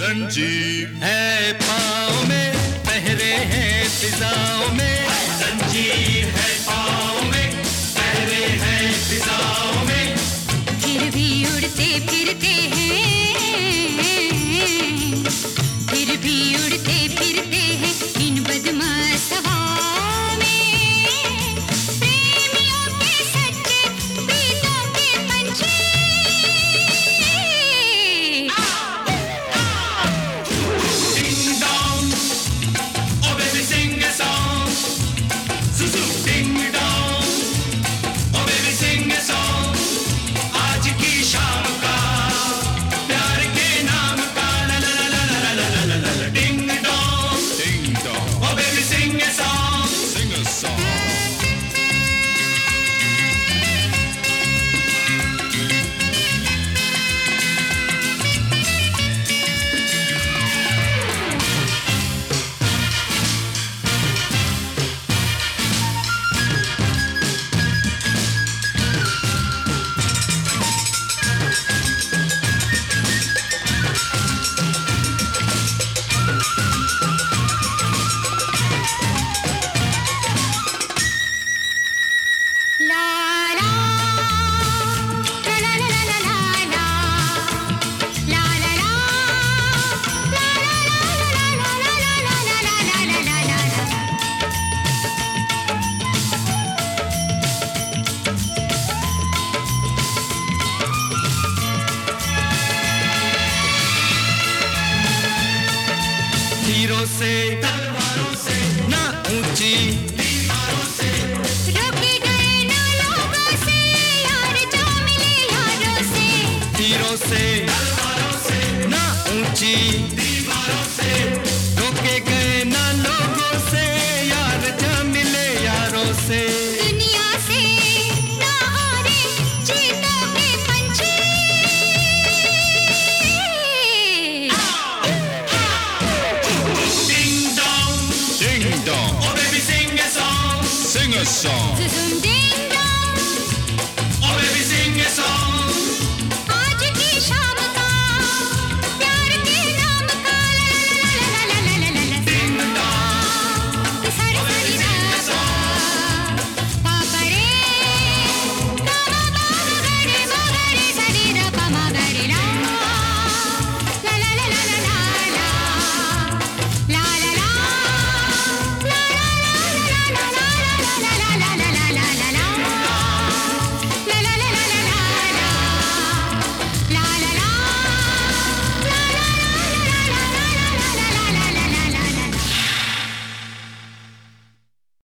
जंजीर है पाँव में, पहरे हैं फिजाओं में। जंजीर है पाँव में, पहरे हैं फिजाओं में। फिर भी उड़ते फिरते हैं, फिर भी उड़ते फिरते हैं इन बदमाश हवाओं में। प्रेमियों के सच्चे प्रीतों के पंछी। Ding dong, oh baby sing a song. Zuzu ding dong, oh baby sing a song. आज की शाम का प्यार के नाम का ला ला ला ला ला ला ला ला ला ding dong, oh baby sing a song. Sing a song. ला ला ला ला ला ला ला ला ला ला ला तीरों से तलवारों से ना ऊंची दीवारों से। रोके गए ना लोगों से यार जो मिले यारों से। तीरों से तलवारों से ना ऊंची दीवारों से। रोके गए ना लोगों से यार जा मिले यारों से। दुनिया से ना हारे चीतों के पंछी। Ding dong, Ding dong, oh baby sing a song. sing a song.